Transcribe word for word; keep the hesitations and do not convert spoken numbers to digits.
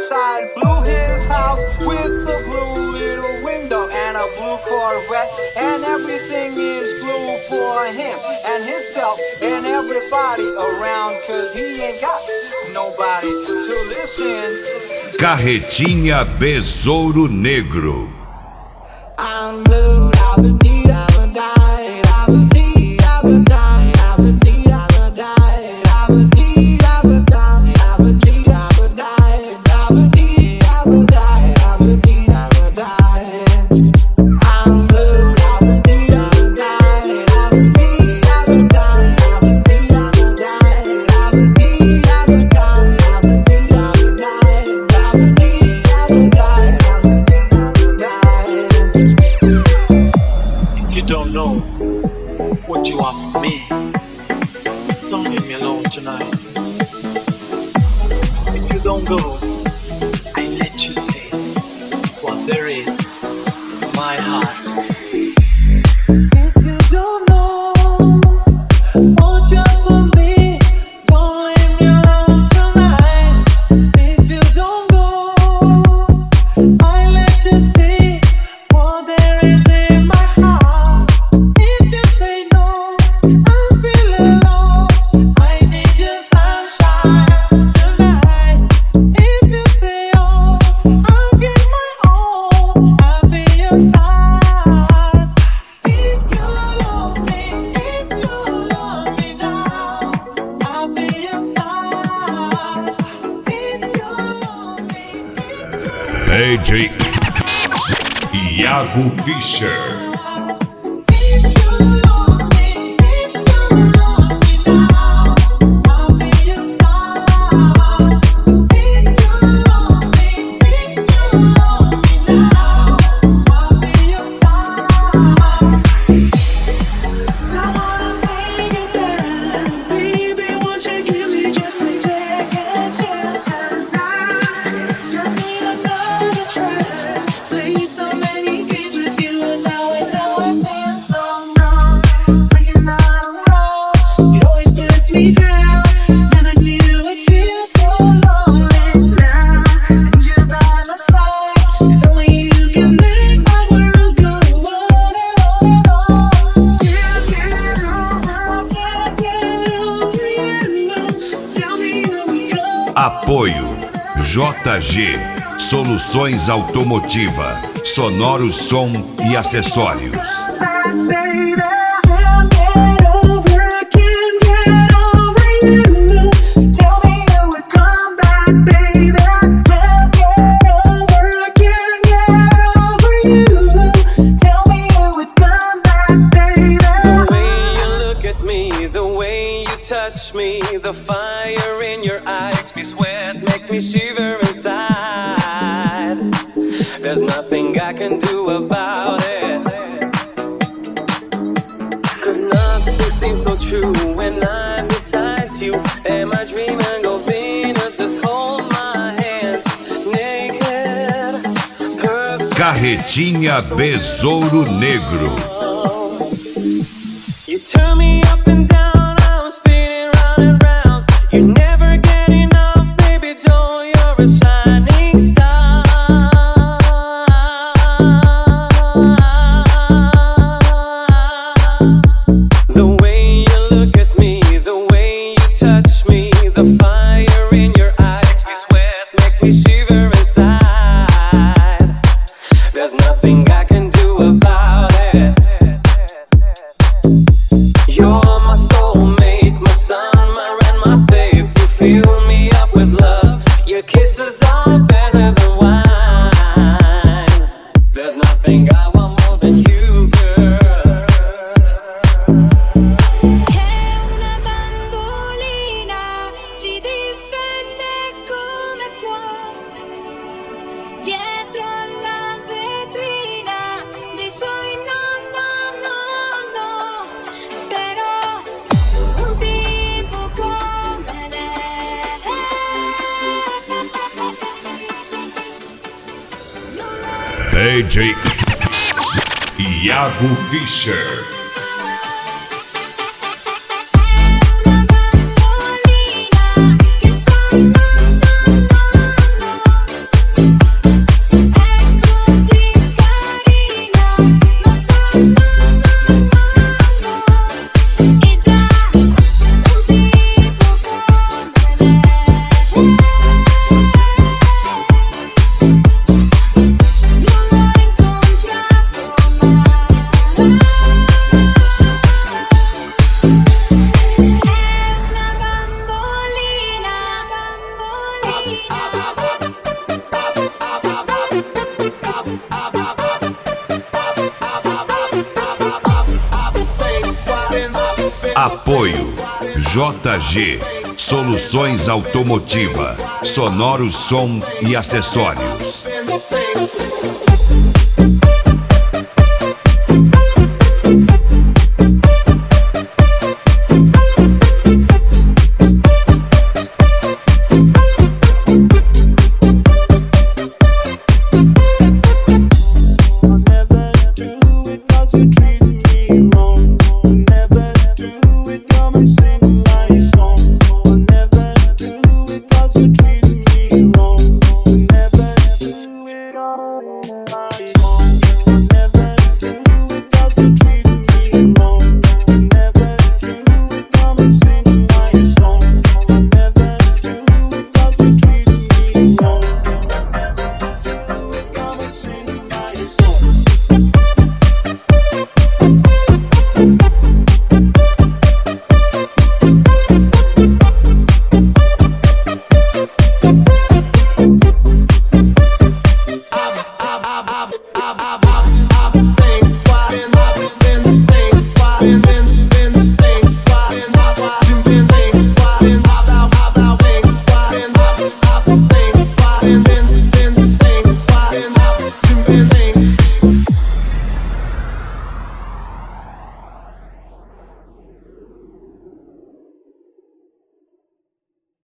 outside, blew his house with a blue little window and a blue Corvette, and everything is blue for him and himself and everybody around, cause he ain't got nobody to listen. Carretinha Besouro Negro. I'm blue, I would need, I would die, I would need, I would die, I would need, I would die, I would need, I would die, I would need, I would die, I would need, I would die, I would need, I would die. I'm blue, I would need, I would die, I would need, I would die, I would need, I would die, I would need, I would die, I would need, I would die, I would need, I would die, I would need, I would die. If you don't know what you are for me, don't leave me alone tonight. If you don't go, I let you see what there is in my heart. If you don't know what you're for me, don't leave me alone tonight. If you don't go, I let you see what there is in my heart. If you say no, I'll feel alone. I need your sunshine tonight. If you stay on, I'll give my all. I'll be your star. If you love me, if you love me now, I'll be your star. If you love me, D J Iago Fischer. Apoio J G Soluções Automotiva, Sonoros Som e Acessórios. Touch me, the fire in your eyes makes me sweat, makes me shiver inside. There's nothing I can do about it, 'cause nothing seems so true when I'm beside you. Am I dreaming of Venus? Just hold my hand, naked, perfect. Carretinha Besouro Negro. You turn me up and down. You never get enough, baby doll, you're a shining star. The way you look at me, the way you touch me, the fire in your eyes makes me sweat, makes me shiver inside. There's nothing I can do about it. You're my soulmate, my sun, my rain, my faith. You fill me up with love. Your kisses are better than wine. There's nothing I want more than you, girl. È una bambolina, si difende come può, dietro alla vetrina dei suoi no, no, no, no. Però un tipo come lei D J Iago Fischer. bambolina che fa no, no, no, no. Apoio J G Soluções Automotiva, Sonoro Som e Acessórios.